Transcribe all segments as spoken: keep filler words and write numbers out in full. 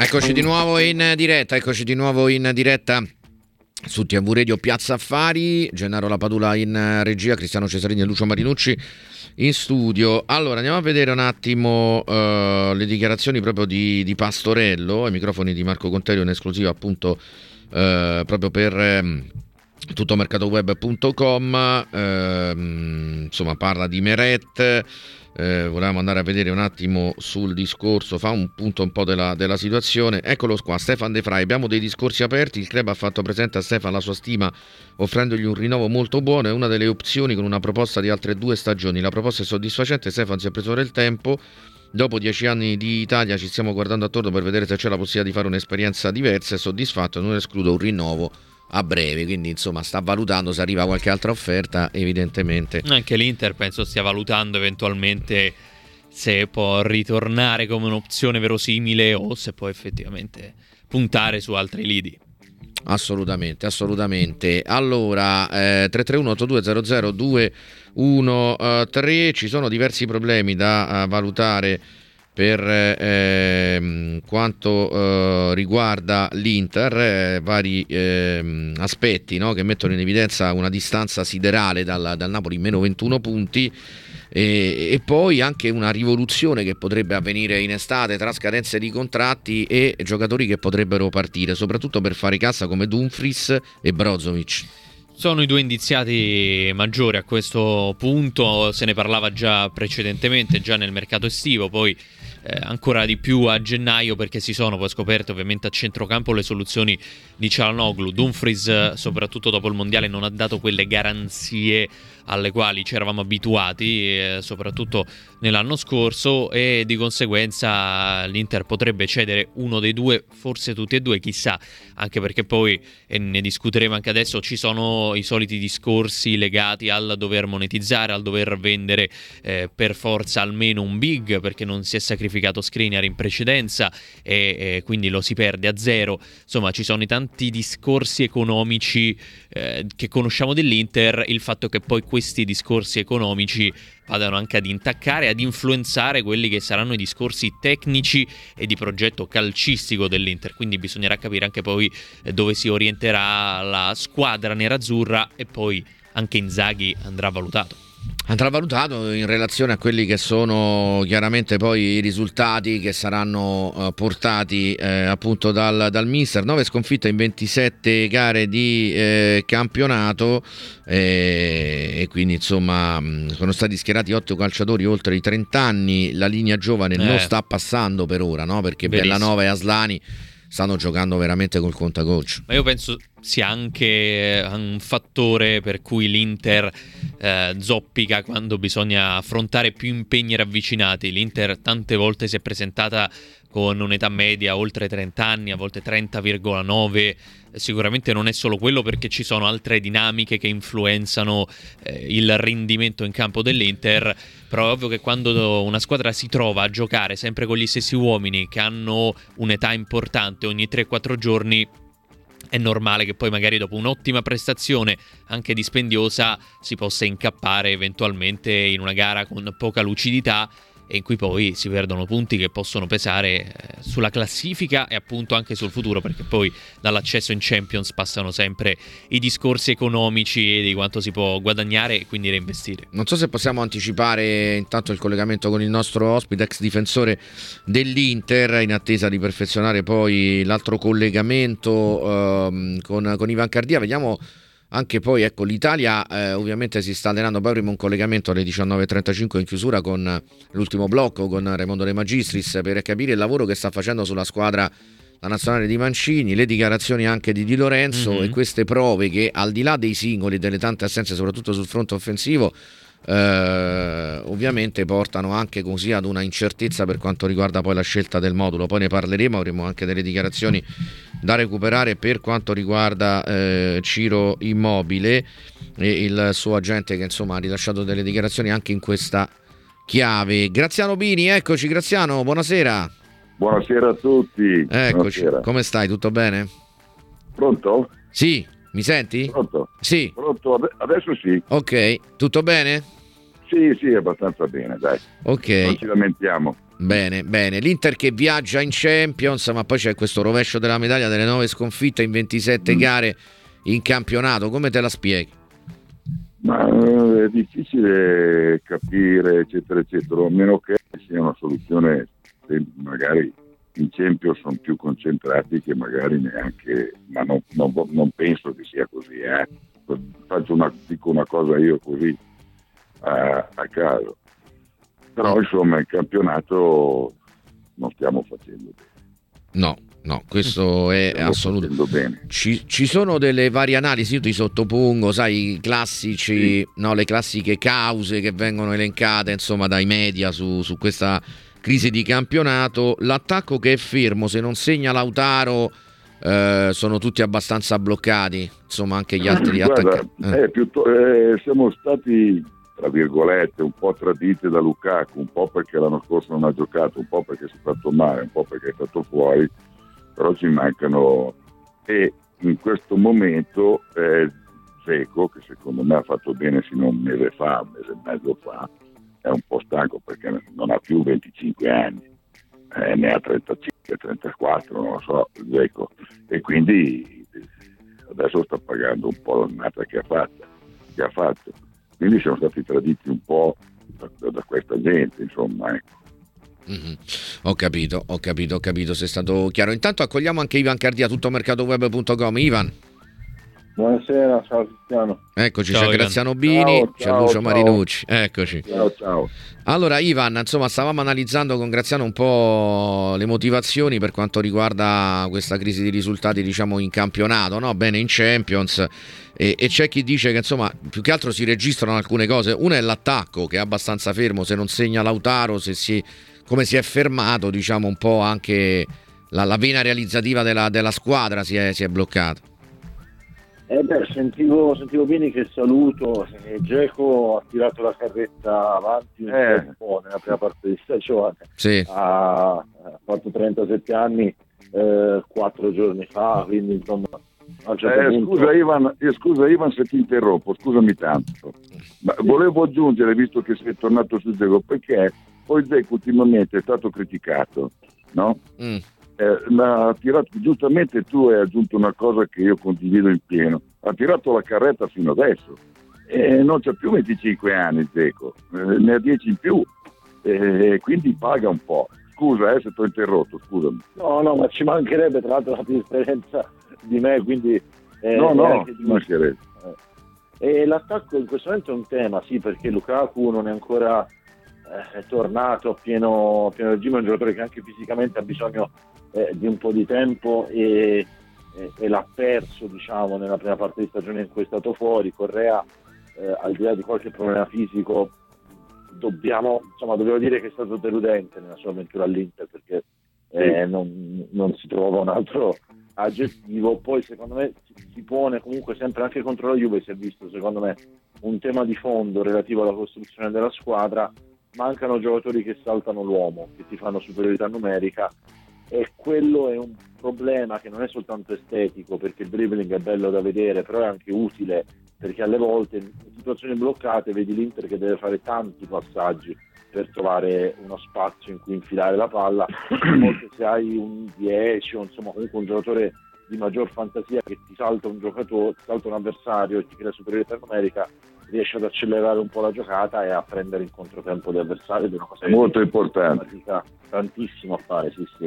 Eccoci di nuovo in diretta, eccoci di nuovo in diretta su T V Radio Piazza Affari. Gennaro Lapadula in regia, Cristiano Cesarini e Lucio Marinucci in studio. Allora andiamo a vedere un attimo uh, le dichiarazioni proprio di, di Pastorello, ai microfoni di Marco Conterio in esclusiva appunto uh, proprio per um, tuttomercatoweb punto com. Uh, insomma parla di Meret. Eh, volevamo andare a vedere un attimo sul discorso, fa un punto un po' della, della situazione. Eccolo qua, Stefan De Vrij. Abbiamo dei discorsi aperti, il club ha fatto presente a Stefan la sua stima offrendogli un rinnovo molto buono, è una delle opzioni con una proposta di altre due stagioni. La proposta è soddisfacente, Stefan si è preso del tempo, dopo dieci anni di Italia ci stiamo guardando attorno per vedere se c'è la possibilità di fare un'esperienza diversa, è soddisfatto, non escludo un rinnovo a breve, quindi insomma sta valutando se arriva qualche altra offerta, evidentemente. Anche l'Inter penso stia valutando eventualmente se può ritornare come un'opzione verosimile o se può effettivamente puntare su altri lidi. Assolutamente, assolutamente. Allora, eh, tre tre uno otto due zero zero due uno tre, ci sono diversi problemi da uh, valutare per eh, quanto eh, riguarda l'Inter, eh, vari eh, aspetti, no, che mettono in evidenza una distanza siderale dal, dal Napoli, meno ventuno punti, e, e poi anche una rivoluzione che potrebbe avvenire in estate tra scadenze di contratti e giocatori che potrebbero partire, soprattutto per fare cassa come Dumfries e Brozovic. Sono i due indiziati maggiori a questo punto, se ne parlava già precedentemente, già nel mercato estivo, poi eh, ancora di più a gennaio, perché si sono poi scoperte ovviamente a centrocampo le soluzioni di Çalhanoğlu. Dumfries, soprattutto dopo il mondiale, non ha dato quelle garanzie alle quali ci eravamo abituati, eh, soprattutto nell'anno scorso, e di conseguenza l'Inter potrebbe cedere uno dei due, forse tutti e due, chissà, anche perché poi, e ne discuteremo anche adesso, ci sono i soliti discorsi legati al dover monetizzare, al dover vendere eh, per forza almeno un big, perché non si è sacrificato Skriniar in precedenza e, e quindi lo si perde a zero. Insomma, ci sono i tanti discorsi economici eh, che conosciamo dell'Inter, il fatto che poi questi discorsi economici vadano anche ad intaccare, ad influenzare quelli che saranno i discorsi tecnici e di progetto calcistico dell'Inter, quindi bisognerà capire anche poi dove si orienterà la squadra nerazzurra, e poi anche Inzaghi andrà valutato. Andrà valutato in relazione a quelli che sono chiaramente poi i risultati che saranno uh, portati eh, appunto dal, dal mister. nove sconfitte in ventisette gare di eh, campionato eh, e quindi insomma mh, sono stati schierati otto calciatori oltre i trenta anni. La linea giovane eh. non sta passando per ora, no? Perché Verissimo. Bellanova e Aslani stanno giocando veramente col contagoccio. Ma io penso sia anche un fattore per cui l'Inter eh, zoppica quando bisogna affrontare più impegni ravvicinati. L'Inter tante volte si è presentata con un'età media oltre trenta anni, a volte trenta virgola nove. Sicuramente non è solo quello, perché ci sono altre dinamiche che influenzano eh, il rendimento in campo dell'Inter, però è ovvio che quando una squadra si trova a giocare sempre con gli stessi uomini che hanno un'età importante ogni tre quattro giorni, è normale che poi magari dopo un'ottima prestazione anche dispendiosa si possa incappare eventualmente in una gara con poca lucidità, e in cui poi si perdono punti che possono pesare sulla classifica e appunto anche sul futuro, perché poi dall'accesso in Champions passano sempre i discorsi economici e di quanto si può guadagnare e quindi reinvestire. Non so se possiamo anticipare intanto il collegamento con il nostro ospite, ex difensore dell'Inter, in attesa di perfezionare poi l'altro collegamento ehm, con, con Ivan Cardia. Vediamo anche poi, ecco, l'Italia eh, ovviamente si sta allenando. Poi avremo un collegamento alle diciannove e trentacinque in chiusura con l'ultimo blocco con Raimondo De Magistris per capire il lavoro che sta facendo sulla squadra la nazionale di Mancini, le dichiarazioni anche di Di Lorenzo mm-hmm. e queste prove che, al di là dei singoli e delle tante assenze soprattutto sul fronte offensivo, eh, ovviamente portano anche così ad una incertezza per quanto riguarda poi la scelta del modulo. Poi ne parleremo, avremo anche delle dichiarazioni da recuperare per quanto riguarda eh, Ciro Immobile e il suo agente, che insomma ha rilasciato delle dichiarazioni anche in questa chiave. Graziano Bini, eccoci Graziano, buonasera. Buonasera a tutti. Eccoci, buonasera. Come stai? Tutto bene? Pronto? Sì, mi senti? Pronto? Sì. Pronto, adesso sì. Ok, tutto bene? Sì, sì, abbastanza bene, dai. Ok. Non ci lamentiamo. Bene, bene. L'Inter che viaggia in Champions, ma poi c'è questo rovescio della medaglia delle nove sconfitte in ventisette mm. gare in campionato. Come te la spieghi? Ma è difficile capire, eccetera, eccetera, a meno che sia una soluzione, magari in Champions sono più concentrati che magari neanche, ma non, non, non penso che sia così, eh. Faccio una, dico una cosa io così a, a caso, però insomma il campionato non stiamo facendo bene. No, no, questo è assoluto. Ci, ci sono delle varie analisi, io ti sottopongo, sai, i classici, sì. no, le classiche cause che vengono elencate, insomma, dai media su, su questa crisi di campionato. L'attacco che è fermo, se non segna Lautaro, eh, sono tutti abbastanza bloccati, insomma, anche gli altri attaccanti. Eh. Eh, piuttosto, eh, siamo stati, tra virgolette, un po' traditi da Lukaku, un po' perché l'anno scorso non ha giocato, un po' perché si è fatto male, un po' perché è stato fuori, però ci mancano, e in questo momento eh, Dzeko, che secondo me ha fatto bene fino a un mese fa, un mese e mezzo fa, è un po' stanco perché non ha più venticinque anni, eh, ne ha trentacinque, trentaquattro, non lo so, Dzeko, e quindi adesso sta pagando un po' l'annata che ha fatto, che ha fatto. Quindi siamo stati traditi un po' da, da questa gente, insomma, ecco. Mm-hmm. Ho capito, ho capito, ho capito, sei stato chiaro. Intanto accogliamo anche Ivan Cardia, tuttomercatoweb punto com. Ivan. Buonasera, ciao Cristiano. Eccoci, ciao, c'è Ivan. Graziano Bini, ciao, c'è ciao, Lucio ciao. Marinucci, eccoci. Ciao, ciao. Allora Ivan, insomma, stavamo analizzando con Graziano un po' le motivazioni per quanto riguarda questa crisi di risultati, diciamo, in campionato, no? Bene in Champions, e, e c'è chi dice che insomma più che altro si registrano alcune cose. Una è l'attacco, che è abbastanza fermo, se non segna Lautaro, se si, come si è fermato, diciamo, un po' anche la, la vena realizzativa della, della squadra si è, si è bloccata. Eh beh, sentivo, sentivo bene che saluto, eh, Dzeko ha tirato la carretta avanti un Eh. po' nella prima parte di stagione, Sì. ha, ha fatto trentasette anni eh, quattro giorni fa, quindi insomma a un certo Eh, punto... scusa, Ivan, eh, scusa Ivan se ti interrompo, scusami tanto, ma volevo aggiungere, visto che sei tornato su Dzeko, perché poi Dzeko ultimamente è stato criticato, no? Mm. Eh, ma ha tirato, giustamente tu hai aggiunto una cosa che io condivido in pieno, ha tirato la carretta fino adesso e non c'ha più venticinque anni Dzeko, eh, ne ha dieci in più, e eh, quindi paga un po'. Scusa eh, se ti ho interrotto, scusami. No, no, ma ci mancherebbe, tra l'altro la più esperienza di me, quindi... Eh, no, no, anche ci mancherebbe. Eh. E l'attacco in questo momento è un tema, sì, perché Lukaku non è ancora eh, è tornato a pieno, a pieno regime, è un giocatore che anche fisicamente ha bisogno eh, di un po' di tempo e, e, e l'ha perso, diciamo, nella prima parte di stagione in cui è stato fuori. Correa, eh, al di là di qualche problema fisico, dobbiamo, insomma, dobbiamo dire che è stato deludente nella sua avventura all'Inter, perché eh, non, non si trova un altro aggettivo. Poi secondo me si pone comunque sempre, anche contro la Juve si è visto, secondo me, un tema di fondo relativo alla costruzione della squadra. Mancano giocatori che saltano l'uomo, che ti fanno superiorità numerica, e quello è un problema che non è soltanto estetico, perché il dribbling è bello da vedere, però è anche utile, perché alle volte in situazioni bloccate vedi l'Inter che deve fare tanti passaggi per trovare uno spazio in cui infilare la palla. A volte se hai un dieci o insomma comunque un giocatore di maggior fantasia che ti salta un giocatore, ti salta un avversario e ti crea superiorità numerica, riesce ad accelerare un po' la giocata e a prendere il controtempo di avversario, ed è una cosa molto importante, fatica tantissimo a fare, sì sì.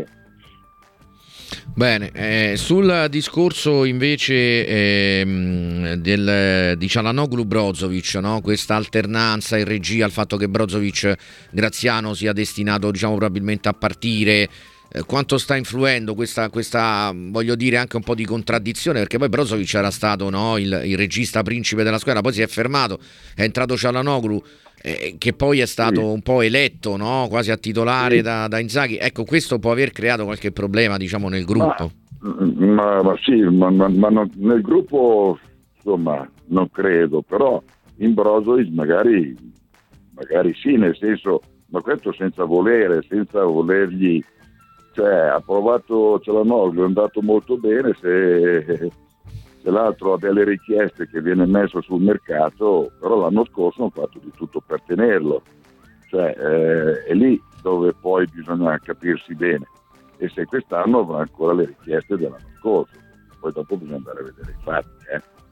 Bene, eh, sul discorso invece ehm, del, di Çalhanoğlu-Brozovic, no? Questa alternanza in regia, il fatto che Brozovic, Graziano, sia destinato, diciamo, probabilmente a partire, eh, quanto sta influendo questa, questa, voglio dire, anche un po' di contraddizione, perché poi Brozovic era stato, no, il, il regista principe della squadra, poi si è fermato, è entrato Çalhanoğlu, eh, che poi è stato sì. un po' eletto, no? Quasi a titolare sì. da, da Inzaghi. Ecco, questo può aver creato qualche problema, diciamo, nel gruppo. Ma, ma, ma sì, ma, ma, ma non, nel gruppo insomma non credo, però in Brozovic magari, magari sì, nel senso, ma questo senza volere, senza volergli, cioè ha provato Çalhanoğlu, è andato molto bene, se... se l'altro ha delle richieste che viene messo sul mercato, però l'anno scorso hanno fatto di tutto per tenerlo, cioè eh, e lì dove poi bisogna capirsi bene, e se quest'anno avrà ancora le richieste dell'anno scorso, poi dopo bisogna andare a vedere i fatti,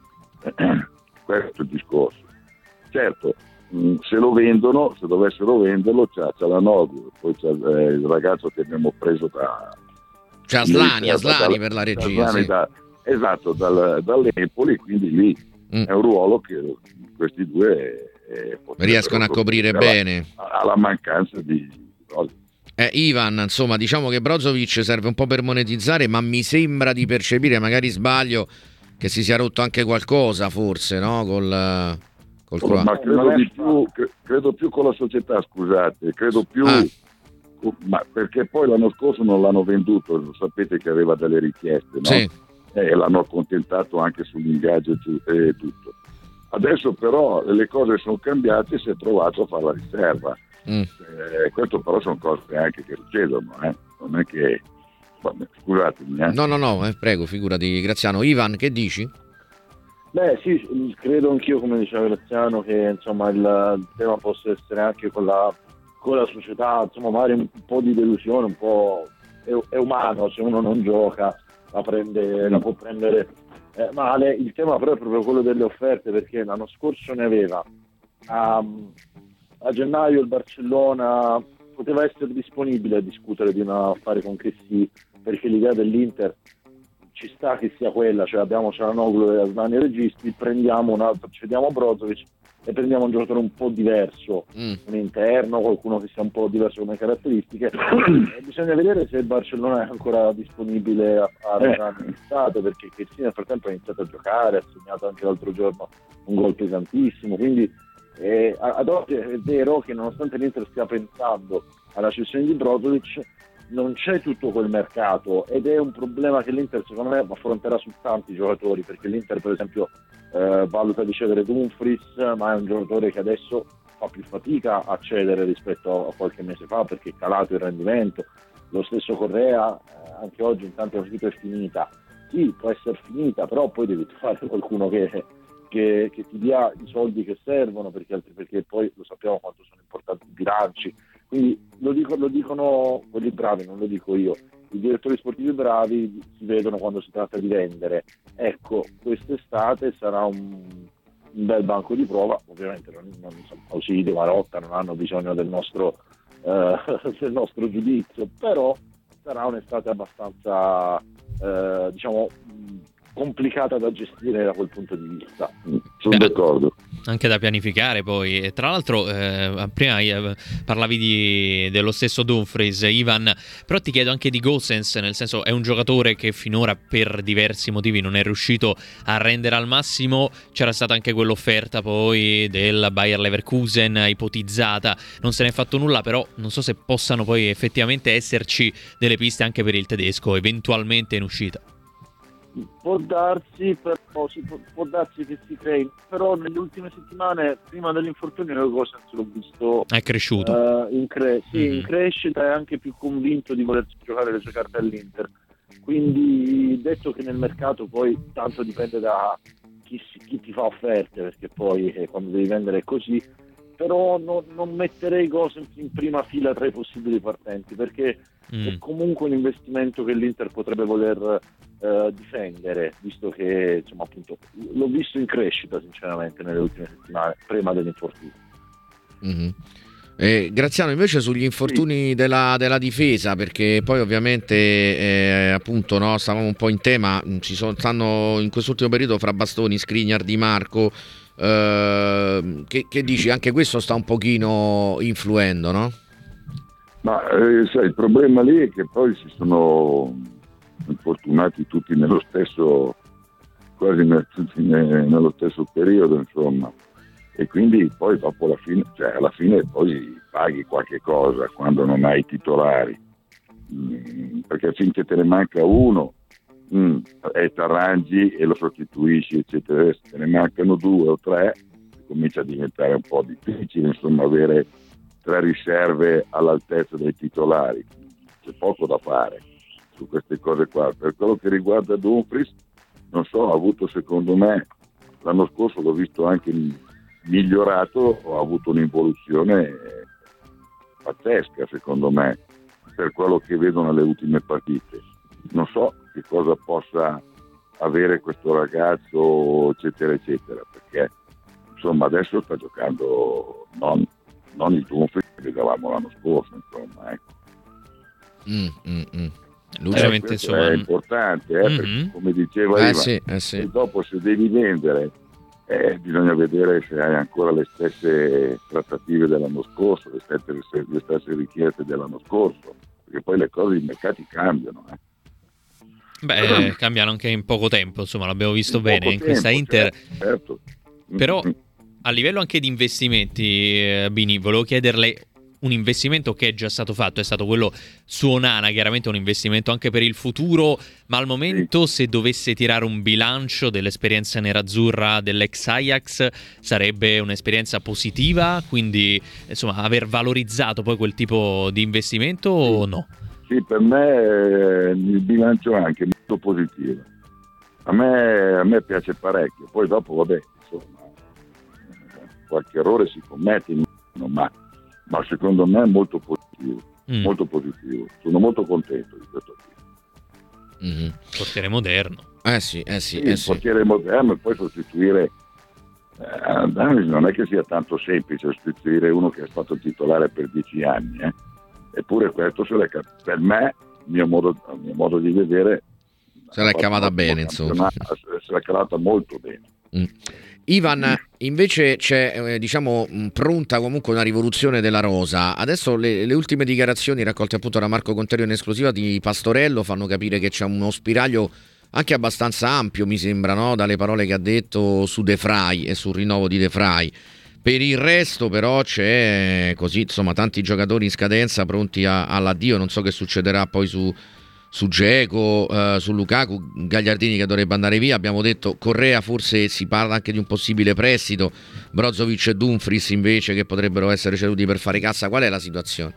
eh. Questo è il discorso. Certo, mh, se lo vendono, se dovessero venderlo, c'è, c'è la Nogu, poi c'è eh, il ragazzo che abbiamo preso da c'è Aslani, Aslani per la regia, Aslani sì. da, esatto, dal, dall'Empoli, quindi lì Mm. è un ruolo che questi due eh, riescono a coprire alla, bene alla mancanza di cose. eh, Ivan, insomma, diciamo che Brozovic serve un po' per monetizzare, ma mi sembra di percepire, magari sbaglio, che si sia rotto anche qualcosa, forse, no? Col, col croato. Ma credo di più, credo più con la società, scusate, credo più ah. ma perché poi l'anno scorso non l'hanno venduto, lo sapete che aveva delle richieste, no? Sì. E l'hanno accontentato anche sull'ingaggio e tutto. Adesso però le cose sono cambiate e si è trovato a fare la riserva. Mm. Eh, questo però sono cose anche che succedono, eh? Non è che... Vabbè, scusatemi. Eh? No, no, no, eh, prego, figurati Graziano. Ivan, che dici? Beh sì, credo anch'io, come diceva Graziano, che insomma il, il tema possa essere anche con la, con la società, insomma magari un po' di delusione, un po' è, è umano, se uno non gioca la prende, la può prendere eh, male. Il tema però è proprio quello delle offerte, perché l'anno scorso ne aveva a, a gennaio il Barcellona poteva essere disponibile a discutere di un affare con Chessy, perché l'idea dell'Inter ci sta che sia quella, cioè abbiamo Cialanoglu e Aslani registi, prendiamo un altro, cediamo Brozovic e prendiamo un giocatore un po' diverso, mm. un interno, qualcuno che sia un po' diverso come caratteristiche. E bisogna vedere se il Barcellona è ancora disponibile a fare l'estate, perché Chessy nel frattempo ha iniziato a giocare, ha segnato anche l'altro giorno un gol pesantissimo, quindi eh, ad oggi è vero che nonostante l'Inter stia pensando alla cessione di Brozovic, non c'è tutto quel mercato, ed è un problema che l'Inter secondo me affronterà su tanti giocatori, perché l'Inter per esempio eh, valuta di cedere Dumfries, ma è un giocatore che adesso fa più fatica a cedere rispetto a qualche mese fa, perché è calato il rendimento. Lo stesso Correa, eh, anche oggi intanto la partita è finita, sì, può essere finita, però poi devi trovare qualcuno che, che, che ti dia i soldi che servono, perché, altri, perché poi lo sappiamo quanto sono importanti i bilanci. Quindi lo, dico, lo dicono quelli bravi, non lo dico io. I direttori sportivi bravi si vedono quando si tratta di vendere. Ecco, quest'estate sarà un, un bel banco di prova. Ovviamente non, non Ausilio, Marotta non hanno bisogno del nostro, eh, del nostro giudizio, però sarà un'estate abbastanza, eh, diciamo, complicata da gestire da quel punto di vista. Sono Beh, d'accordo. Anche da pianificare poi. E tra l'altro eh, prima eh, parlavi di, dello stesso Dumfries, Ivan, però ti chiedo anche di Gosens, nel senso è un giocatore che finora per diversi motivi non è riuscito a rendere al massimo. C'era stata anche quell'offerta poi del Bayer Leverkusen ipotizzata, non se ne è fatto nulla, però non so se possano poi effettivamente esserci delle piste anche per il tedesco eventualmente in uscita. Può darsi, però, si può, può darsi che si crei, però nelle ultime settimane, prima dell'infortunio, io Gosens l'ho visto è cresciuto uh, in, cre- sì, mm-hmm. in crescita, e anche più convinto di voler giocare le sue carte all'Inter. Quindi, detto che nel mercato poi tanto dipende da chi, chi ti fa offerte, perché poi eh, quando devi vendere è così, però no, non metterei Gosens in prima fila tra i possibili partenti, perché mm. è comunque un investimento che l'Inter potrebbe voler Uh, difendere, visto che insomma appunto l'ho visto in crescita sinceramente nelle ultime settimane prima dell'infortunio. Mm-hmm. Eh, Graziano, invece sugli infortuni sì. della, della difesa, perché poi ovviamente eh, appunto no, stavamo un po' in tema, ci sono, stanno in quest'ultimo periodo fra Bastoni, Skriniar, Di Marco, eh, che, che dici, anche questo sta un pochino influendo, no? Ma eh, sai, il problema lì è che poi si sono infortunati tutti nello stesso, quasi nel, nello stesso periodo, insomma, e quindi poi dopo la fine, cioè alla fine poi paghi qualche cosa quando non hai titolari, mm, perché finché te ne manca uno mm, e ti arrangi e lo sostituisci eccetera, se te ne mancano due o tre comincia a diventare un po' difficile, insomma, avere tre riserve all'altezza dei titolari, c'è poco da fare su queste cose qua. Per quello che riguarda Dumfries, non so, ha avuto, secondo me, l'anno scorso l'ho visto anche migliorato, ha avuto un'involuzione pazzesca secondo me per quello che vedo nelle ultime partite. Non so che cosa possa avere questo ragazzo eccetera eccetera, perché insomma adesso sta giocando non, non il Dumfries che vedevamo l'anno scorso, insomma, ecco. Mm, mm, mm. Lui Veramente, questo insomma, è importante, eh, mm-hmm. perché come diceva eh Ivan, sì, eh sì. e dopo se devi vendere eh, bisogna vedere se hai ancora le stesse trattative dell'anno scorso, le stesse, le stesse richieste dell'anno scorso, perché poi le cose, i mercati cambiano. Eh. Beh, cambiano anche in poco tempo, insomma, l'abbiamo visto in bene in tempo, questa Inter. Certo, certo. Però Mm-hmm. a livello anche di investimenti, eh, Bini, volevo chiederle un investimento che è già stato fatto, è stato quello su Onana, chiaramente un investimento anche per il futuro, ma al momento sì. Se dovesse tirare un bilancio dell'esperienza nerazzurra dell'ex Ajax sarebbe un'esperienza positiva, quindi insomma aver valorizzato poi quel tipo di investimento sì. O no? Sì, per me eh, il bilancio è anche molto positivo, a me, a me piace parecchio, poi dopo vabbè insomma qualche errore si commette, ma ma secondo me è molto positivo, mm. molto positivo. Sono molto contento di questo qui. Mm-hmm. Portiere moderno. Eh sì, eh sì, sì, eh il sì. portiere moderno e poi sostituire eh, non è che sia tanto semplice sostituire uno che è stato titolare per dieci anni, eh. Eppure questo se l'è, per me, il mio modo, il mio modo di vedere, se l'è cavata bene, insomma. Se l'è cavata molto bene. Mm. Ivan, invece c'è eh, diciamo pronta comunque una rivoluzione della rosa. Adesso le, le ultime dichiarazioni raccolte appunto da Marco Conterio in esclusiva di Pastorello fanno capire che c'è uno spiraglio anche abbastanza ampio, mi sembra, no? Dalle parole che ha detto su De Vrij e sul rinnovo di De Vrij. Per il resto però c'è così, insomma, tanti giocatori in scadenza pronti a, all'addio. Non so che succederà poi su su Dzeko, uh, su Lukaku, Gagliardini che dovrebbe andare via, abbiamo detto Correa, forse si parla anche di un possibile prestito, Brozovic e Dumfries invece che potrebbero essere ceduti per fare cassa. Qual è la situazione?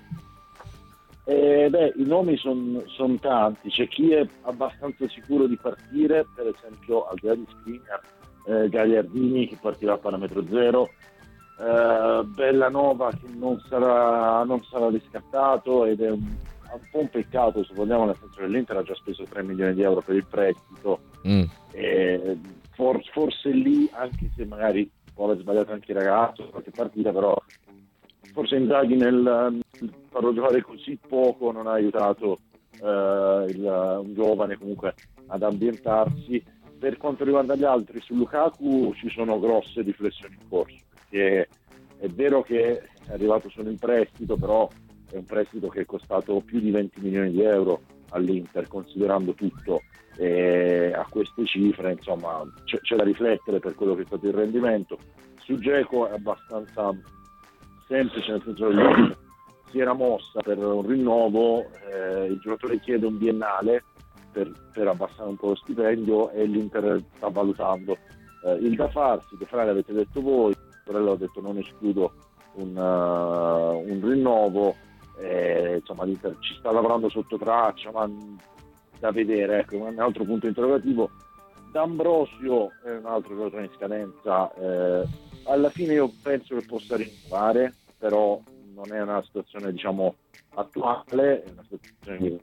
Eh, beh, i nomi sono son tanti, c'è chi è abbastanza sicuro di partire, per esempio al di là di Skriniar, eh, Gagliardini che partirà a parametro zero, eh, Bellanova che non sarà, non sarà riscattato ed è un un po' un peccato se vogliamo, nel senso che l'Inter ha già speso tre milioni di euro per il prestito mm. e for, forse lì, anche se magari può aver sbagliato anche il ragazzo qualche partita, però forse Inzaghi nel, nel farlo giocare così poco non ha aiutato eh, il, un giovane comunque ad ambientarsi. Per quanto riguarda gli altri, su Lukaku ci sono grosse riflessioni in corso, perché è vero che è arrivato solo in prestito, però è un prestito che è costato più di venti milioni di euro all'Inter, considerando tutto, e a queste cifre insomma c'è, c'è da riflettere per quello che è stato il rendimento. Su Dzeko è abbastanza semplice, nel senso che l'Inter si era mossa per un rinnovo, eh, il giocatore chiede un biennale per, per abbassare un po' lo stipendio e l'Inter sta valutando eh, il da farsi. De Vrij l'avete detto voi, Torello ha detto non escludo un, uh, un rinnovo. Eh, insomma l'Inter ci sta lavorando sotto traccia, ma da vedere, ecco, un altro punto interrogativo. D'Ambrosio è un altro giocatore in scadenza, eh, alla fine io penso che possa rinnovare, però non è una situazione diciamo attuale, è una situazione che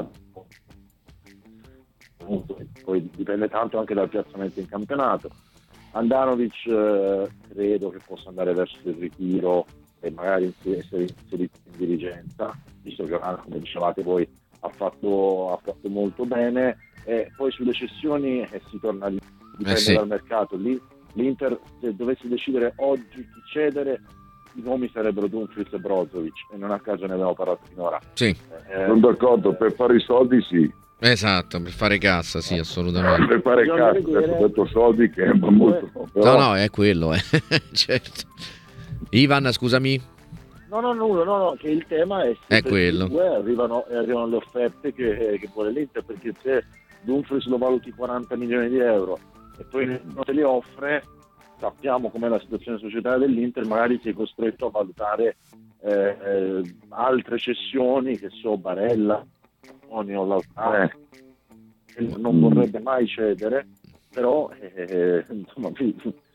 poi dipende tanto anche dal piazzamento in campionato. Andanovic eh, credo che possa andare verso il ritiro e magari essere inserito in dirigenza, visto che come dicevate voi ha fatto, ha fatto molto bene. E poi sulle cessioni eh, si torna lì, dipende eh sì. dal mercato. Lì l'Inter, se dovesse decidere oggi chi cedere, i nomi sarebbero Dumfries e Brozovic, e non a caso ne abbiamo parlato finora. Sì. Eh, sono d'accordo, eh, per fare i soldi sì. Esatto, per fare cassa, sì, assolutamente. Per fare cassa, adesso ho detto soldi che è molto... Però... No, no, è quello, eh. Certo. Ivan, scusami. No, no, nulla, no, no, che il tema è è quello. Arrivano, arrivano le offerte che, che vuole l'Inter, perché se Dumfries lo valuti quaranta milioni di euro e poi non te li offre, sappiamo com'è la situazione societaria dell'Inter, magari sei costretto a valutare eh, eh, altre cessioni, che so, Barella, o Lautaro, eh. non vorrebbe mai cedere, però eh, insomma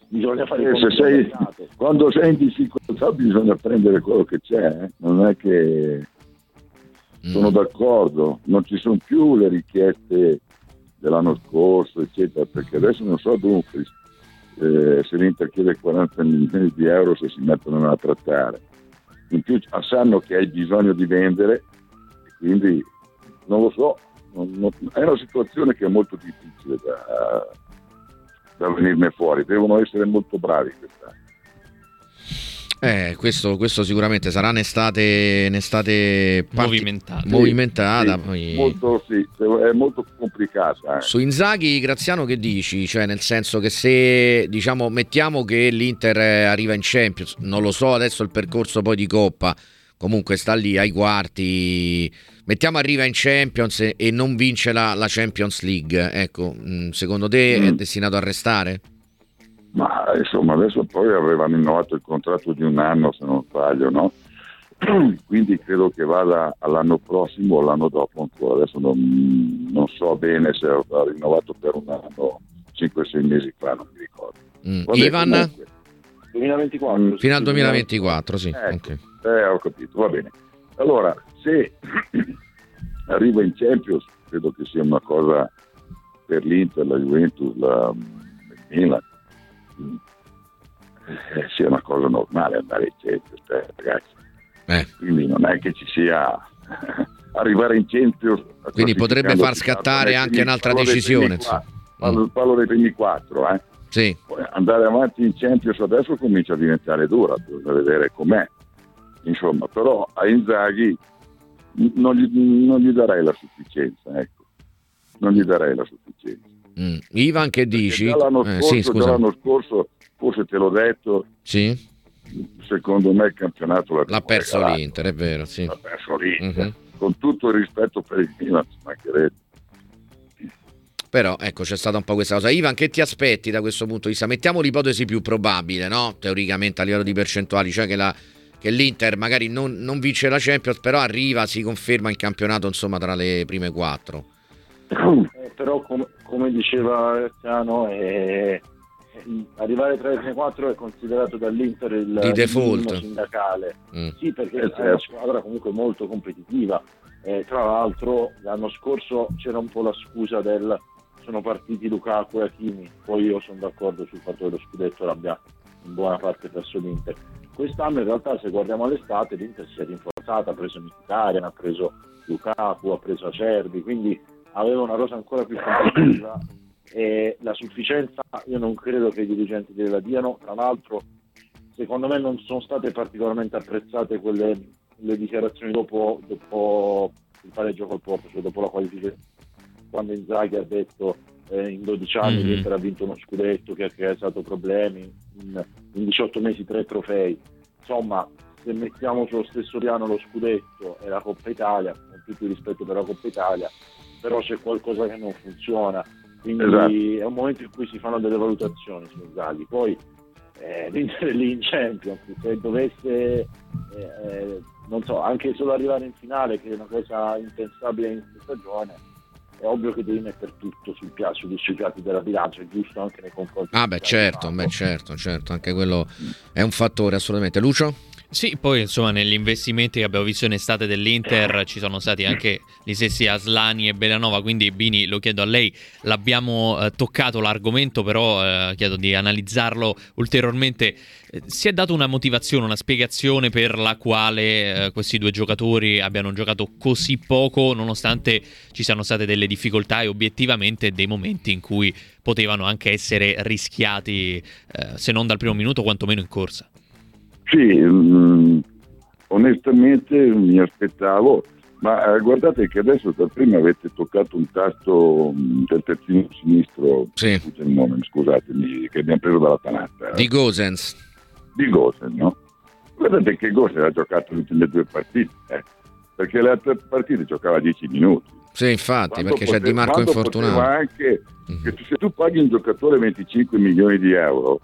bisogna fare Eh, il se sei, mercato. quando sei in difficoltà bisogna prendere quello che c'è, eh. Non è che sono Mm. d'accordo, non ci sono più le richieste dell'anno scorso, eccetera, perché adesso non so dunque eh, se l'Inter chiede quaranta milioni di euro se si mettono a trattare. In più sanno che hai bisogno di vendere e quindi non lo so, non- non- è una situazione che è molto difficile da, da venirne fuori, devono essere molto bravi quest'anno. Eh, questo, questo sicuramente sarà un'estate, un'estate parti- Movimentata. movimentata, Sì, poi- molto, sì, è molto complicata. eh. Su Inzaghi, Graziano, che dici? Cioè, nel senso che se, diciamo, mettiamo che l'Inter eh, arriva in Champions, non lo so adesso il percorso poi di Coppa, comunque sta lì ai quarti, mettiamo arriva in Champions e, e non vince la, la Champions League, ecco, mh, secondo te è Mm. destinato a restare? Ma insomma adesso poi avevano innovato il contratto di un anno se non sbaglio, no? Quindi credo che vada all'anno prossimo o l'anno dopo ancora, adesso non, non so bene se ha rinnovato per un anno, cinque sei mesi fa, non mi ricordo. Mm. Vabbè, Ivan? comunque, duemilaventiquattro Mm, Fino al sì, duemilaventiquattro, sì. ecco, ok. eh, ho capito, va bene. Allora, se arriva in Champions, credo che sia una cosa per l'Inter, la Juventus, la il Milan, eh, sia una cosa normale andare in Champions, eh, ragazzi. Eh. Quindi non è che ci sia arrivare in Champions. Quindi potrebbe far classificandosi, scattare parlo anche dei primi- un'altra parlo dei decisione, primi qua- insomma. Parlo, parlo dei primi quattro, eh. Sì. Poi andare avanti in Champions adesso comincia a diventare dura, bisogna vedere com'è. Insomma, però a Inzaghi n- non gli, non gli darei la sufficienza, ecco. Non gli darei la sufficienza. Mm. Ivan, che Perché dici? già l'anno Eh, scorso, sì, già scusa. l'anno scorso, forse te l'ho detto, Sì? secondo me il campionato l'ha L'ha perso regalato. l'Inter, è vero, sì. L'ha perso l'Inter. Mhm. Con tutto il rispetto per il Milan, ci mancherebbe. Però ecco, c'è stata un po' questa cosa. Ivan, che ti aspetti da questo punto di vista? Mettiamo l'ipotesi più probabile, no? Teoricamente a livello di percentuali, cioè che, la, che l'Inter magari non, non vince la Champions, però arriva, si conferma in campionato, insomma, tra le prime quattro. Eh, però com- come diceva Graziano, eh, eh, arrivare tra le prime quattro è considerato dall'Inter il, Di il default. minimo sindacale. Mm. Sì, perché Eh, è una certo. squadra comunque molto competitiva. Eh, tra l'altro l'anno scorso c'era un po' la scusa del sono partiti Lukaku e Hakimi, poi io sono d'accordo sul fatto che lo scudetto l'abbia in buona parte perso l'Inter. Quest'anno in realtà, se guardiamo all'estate, l'Inter si è rinforzata, ha preso Mkhitaryan, ha preso Lukaku, ha preso Acerbi, quindi aveva una rosa ancora più competitiva e la sufficienza io non credo che i dirigenti gliela diano. Tra l'altro secondo me non sono state particolarmente apprezzate quelle le dichiarazioni dopo, dopo il pareggio col Porto, cioè dopo la qualificazione, quando Inzaghi ha detto eh, in dodici anni Mhm. l'Inter ha vinto uno scudetto che ha creato problemi, in, in diciotto mesi tre trofei. Insomma, se mettiamo sullo stesso piano lo scudetto e la Coppa Italia, con tutto il rispetto per la Coppa Italia, però c'è qualcosa che non funziona, quindi Esatto. è un momento in cui si fanno delle valutazioni su Inzaghi. Poi eh, l'Inter è lì in Champions, se dovesse eh, eh, non so, anche solo arrivare in finale, che è una cosa impensabile in questa stagione, è ovvio che devi mettere tutto sul piatto, sui piatti della bilancia, è giusto anche nei confronti. Ah, beh, di certo, Marco. beh, certo, certo, anche quello è un fattore assolutamente. Lucio? Sì, poi insomma negli investimenti che abbiamo visto in estate dell'Inter ci sono stati anche gli stessi Aslani e Belanova, quindi Bini, lo chiedo a lei, l'abbiamo eh, toccato l'argomento, però eh, chiedo di analizzarlo ulteriormente. Eh, si è dato una motivazione, una spiegazione per la quale eh, questi due giocatori abbiano giocato così poco, nonostante ci siano state delle difficoltà e obiettivamente dei momenti in cui potevano anche essere rischiati, eh, se non dal primo minuto, quantomeno in corsa? Sì, mh, onestamente mi aspettavo, ma eh, guardate che adesso per prima avete toccato un tasto mh, del terzino sinistro, Sì. scusa il nome, scusatemi, che abbiamo preso dall'Atalanta. Di Gosens. Di Gosen, no? Guardate che Gosen ha giocato le ultime due partite, eh, perché le altre partite giocava dieci minuti. Sì, infatti, Quando perché c'è pote- Di Marco quando infortunato. poteva anche Mhm. che tu- se tu paghi un giocatore venticinque milioni di euro,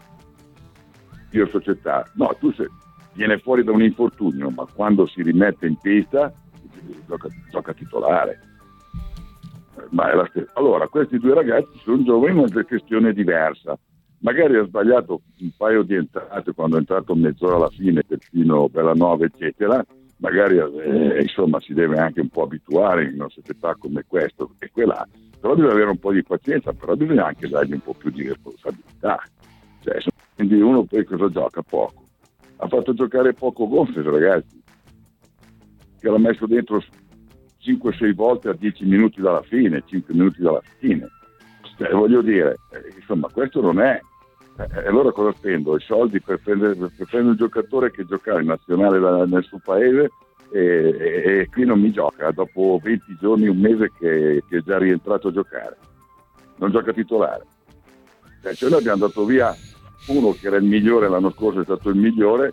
io società, no, tu se viene fuori da un infortunio, ma quando si rimette in pista gioca, gioca titolare. Ma è la stessa. Allora, questi due ragazzi sono giovani, ma è una questione diversa. magari ha sbagliato un paio di entrate quando è entrato mezz'ora alla fine, perfino Bellanova eccetera, magari eh, insomma si deve anche un po' abituare in una società come questo e quella, però bisogna avere un po' di pazienza, però bisogna anche dargli un po' più di responsabilità, cioè, quindi uno poi cosa gioca? Poco, ha fatto giocare poco Gomez, ragazzi, che l'ha messo dentro cinque sei volte a dieci minuti dalla fine, cinque minuti dalla fine, cioè, voglio dire, eh, insomma questo non è, eh, allora cosa spendo? I soldi per prendere, per prendere un giocatore che giocava in nazionale da, nel suo paese e, e, e qui non mi gioca dopo venti giorni, un mese che, che è già rientrato a giocare, non gioca titolare, cioè, cioè noi abbiamo dato via uno che era il migliore l'anno scorso, è stato il migliore,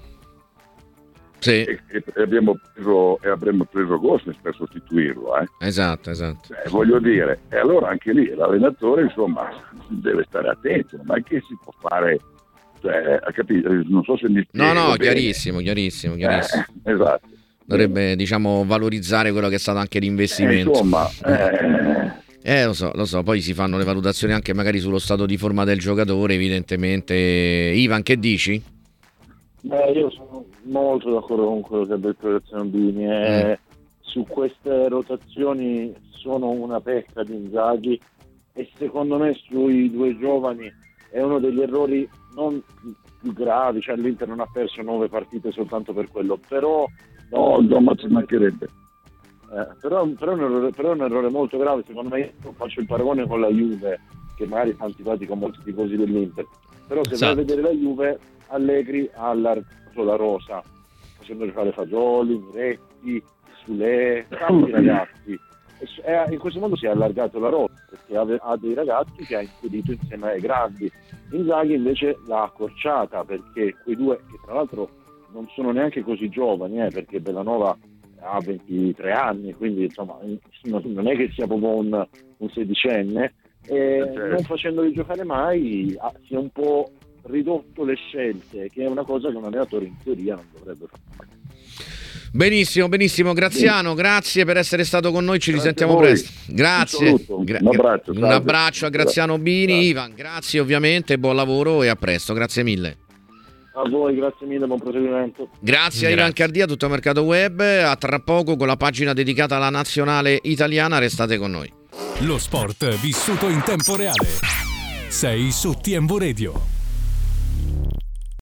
sì. e, e abbiamo preso e avremmo preso Gosens per sostituirlo, eh. Esatto, esatto. Cioè, voglio dire, e allora anche lì l'allenatore insomma deve stare attento, ma che si può fare, cioè, ha capito? Non so se mi spiego. No, no, bene. chiarissimo, chiarissimo, chiarissimo. Eh, esatto. Dovrebbe, diciamo, valorizzare quello che è stato anche l'investimento. Eh, insomma, eh, Eh, lo so, lo so, poi si fanno le valutazioni anche magari sullo stato di forma del giocatore, evidentemente. Ivan, che dici? Beh, io sono molto d'accordo con quello che ha detto Gazzambini. Eh, mm. Su queste rotazioni sono una pecca di Inzaghi e secondo me sui due giovani è uno degli errori non più gravi, cioè l'Inter non ha perso nove partite soltanto per quello, però no, no, ma ci mancherebbe. Eh, però, però, è un errore, però è un errore molto grave, secondo me. Io faccio il paragone con la Juve, che magari fa antipatico a molti tifosi dell'Inter, però se esatto. vai a vedere la Juve, Allegri ha allargato la rosa facendo giocare Fagioli, Miretti, Sule, tanti ragazzi, e in questo modo si è allargato la rosa perché ha dei ragazzi che ha inserito insieme ai grandi. Inzaghi invece l'ha accorciata, perché quei due, che tra l'altro non sono neanche così giovani, eh, perché Bellanova ha ventitré anni, quindi insomma non è che sia proprio un, un sedicenne, e certo. Non facendoli giocare mai ha, si è un po' ridotto le scelte, che è una cosa che un allenatore in teoria non dovrebbe fare. Benissimo, benissimo, Graziano, grazie per essere stato con noi, ci grazie risentiamo presto. Grazie. Gra- un abbraccio, un abbraccio a Graziano Bini. Grazie. Ivan, grazie ovviamente, buon lavoro e a presto, grazie mille. A voi, grazie mille, buon proseguimento. Grazie a Ivan Cardia, tutto Mercato Web. A tra poco con la pagina dedicata alla nazionale italiana, restate con noi. Lo sport vissuto in tempo reale. Sei su T M V Radio.